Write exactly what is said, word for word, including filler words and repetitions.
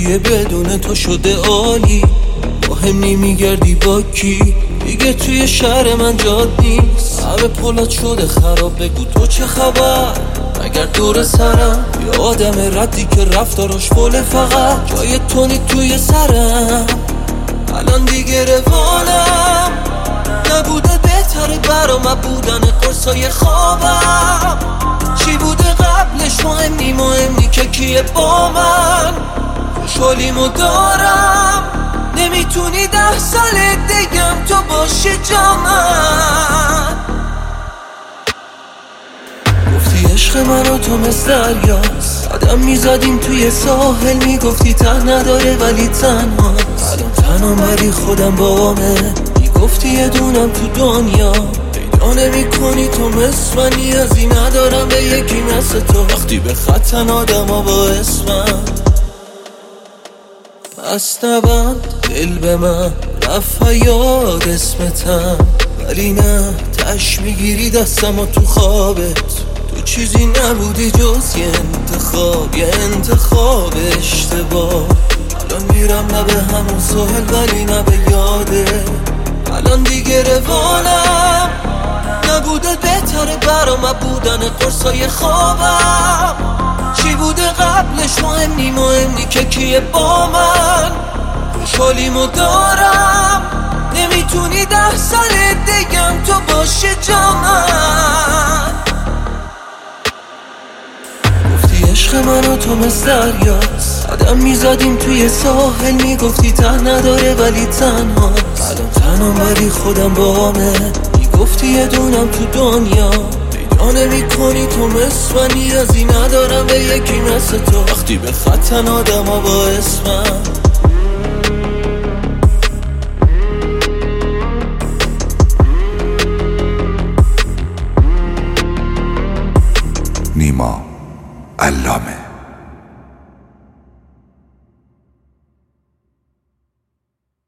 زندگی بدون تو شده عالی، مهم نمیگردی با کی، دیگه توی شهر من جاد نیست، همه پولات شده خراب، بگو تو چه خبر؟ اگر دور سرم یه آدم ردی که رفتاراش فله، فقط جای تو نی توی سرم. الان دیگه روانم نبوده بهتره برام بودن قرصای خوابم، چی بوده قبلش مهم نی، مهم نی که کیه با من، خوشحالیمو دارم، نمیتونی ده سال دیگم تو باشی جا من. گفتی عشق من و تو مثل دریاست، قدم میزدیم توی ساحل، میگفتی ته نداره ولی تنها، الان تنها ولی خودم بامه، میگفتی یه دونم تو دنیا پیدا نمی کنی تو مثل من، نیازی ندارم به یکی مثل تو، وقتی به خطن آدم ها با اسمم. پس نبند دل به من رفت یاد اسمتم، ولی نه تش میگیری دستم و تو خوابت، تو چیزی نبودی جز یه انتخاب، یه انتخاب اشتباه. الان میرم نه به همون ساحل ولی نه به یاده، الان دیگه روانم نبوده بهتره برام بودن قرصای خوابم، چی بوده قبلش مهم نی، مهم نی که کیه با من، خوشحالیمو دارم، نمیتونی ده سال دیگم تو باشی جا من. گفتی عشق من و تو مثل دریاست، قدم میزدیم توی ساحل، میگفتی ته نداره ولی تنها، الان تنها ولی خودم بامه، میگفتی یه دونم تو دنیا پیدا نمی کنی تو مثل من، نیازی ندارم به یکی مثل تو، وقتی به خطن آدم ها با اسمم. نیما علامه.